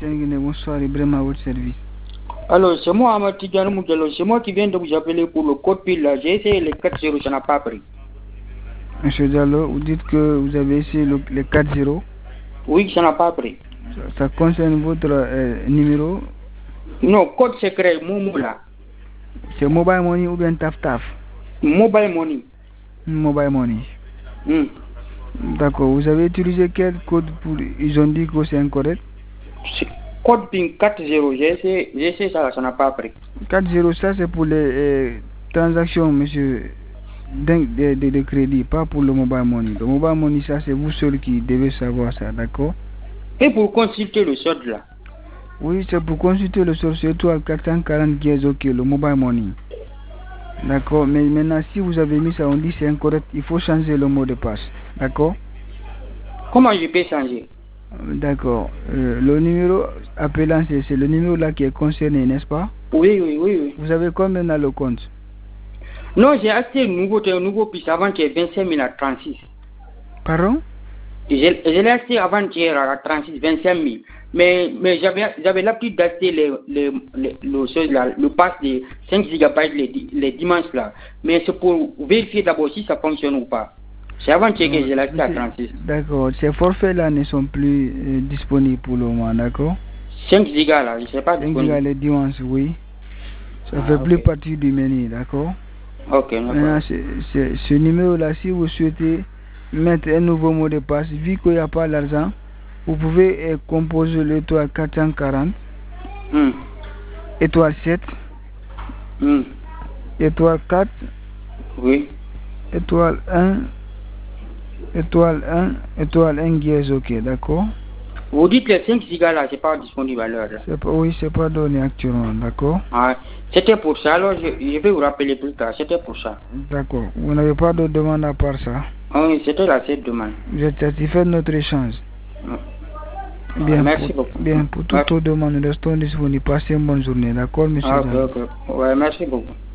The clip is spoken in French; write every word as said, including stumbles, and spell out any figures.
Sénégalais, bonsoir et vraiment à votre service. Alors, c'est moi, Amati Dianou Moudjalo, c'est moi qui viens de vous appeler pour le code pile là. J'ai essayé les quatre zéro, ça n'a pas pris. Monsieur Diallo, vous dites que vous avez essayé le, les quatre zéro. Oui, ça n'a pas pris. Ça, ça concerne votre euh, numéro? Non, code secret, Moumou là. C'est Mobile Money ou bien Taf Taf? Mobile Money. Mobile Money. Mm. D'accord. Vous avez utilisé quel code pour... Ils ont dit que c'est incorrect? Code PIN quatre zéro, j'ai essayé, j'ai essayé ça, ça n'a pas pris. quatre zéro, ça c'est pour les euh, transactions, monsieur, de, de, de, de crédit, pas pour le Mobile Money. Le Mobile Money, ça c'est vous seul qui devez savoir ça, d'accord? Et pour consulter le solde là? Oui, c'est pour consulter le solde, c'est étoile quatre cent quarante qui est ok, le Mobile Money. D'accord, mais maintenant si vous avez mis ça, on dit c'est incorrect, il faut changer le mot de passe, d'accord? Comment je peux changer? D'accord, euh, le numéro appelant, c'est le numéro là qui est concerné, n'est-ce pas? Oui, oui, oui, oui. Vous avez combien dans le compte? Non, j'ai acheté un nouveau, un nouveau puce avant qui est vingt-cinq mille à trente-six. Pardon? Je, je l'ai acheté avant-hier à trente-six, vingt-cinq mille. Mais, mais j'avais, j'avais l'habitude d'acheter les, les, les, le, là, le pass de cinq gigabytes les, les dimanches là. Mais c'est pour vérifier d'abord si ça fonctionne ou pas. C'est avant-hier que je l'ai acheté à trente-six. D'accord. Ces forfaits-là ne sont plus euh, disponibles pour le moment, d'accord? cinq gigas là, je ne sais pas disponible. cinq gigas les dimanches, oui. Ça ah, fait okay. plus partie du menu, d'accord? Ok, maintenant, c'est, c'est, ce numéro-là, si vous souhaitez mettre un nouveau mot de passe, vu qu'il n'y a pas l'argent, vous pouvez euh, composer l'étoile quatre cent quarante, mm. étoile sept, mm. étoile quatre, oui. étoile un, étoile un, étoile un qui est ok, d'accord? Vous dites les cinq gigas là, c'est pas disponible à l'heure. C'est pas, oui, c'est pas donné actuellement, d'accord? Ah, c'était pour ça, alors je, je vais vous rappeler plus tard, c'était pour ça. D'accord. Vous n'avez pas de demande à part ça? Ah oui, c'était la seule demande. Vous êtes satisfait de notre échange? Bien, merci pour, beaucoup. Bien, pour toutes vos demandes, nous restons disponibles. Passez une bonne journée, d'accord, monsieur? Ah, ok, ok. Ouais, merci beaucoup.